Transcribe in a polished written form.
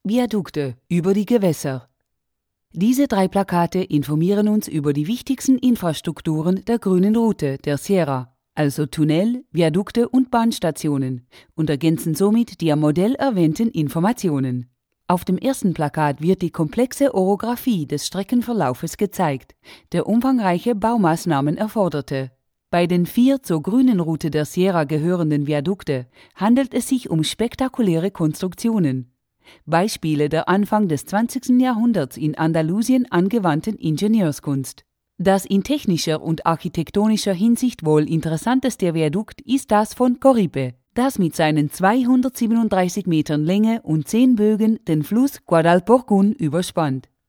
Viadukte über die Gewässer. Diese 3 Plakate informieren uns über die wichtigsten Infrastrukturen der grünen Route der Sierra, also Tunnel, Viadukte und Bahnstationen, und ergänzen somit die am Modell erwähnten Informationen. Auf dem ersten Plakat wird die komplexe Orographie des Streckenverlaufes gezeigt, der umfangreiche Baumaßnahmen erforderte. Bei den 4 zur grünen Route der Sierra gehörenden Viadukte handelt es sich um spektakuläre Konstruktionen. Beispiele der Anfang des 20. Jahrhunderts in Andalusien angewandten Ingenieurskunst. Das in technischer und architektonischer Hinsicht wohl interessanteste Viadukt ist das von Coripe, das mit seinen 237 Metern Länge und 10 Bögen den Fluss Guadalporcún überspannt.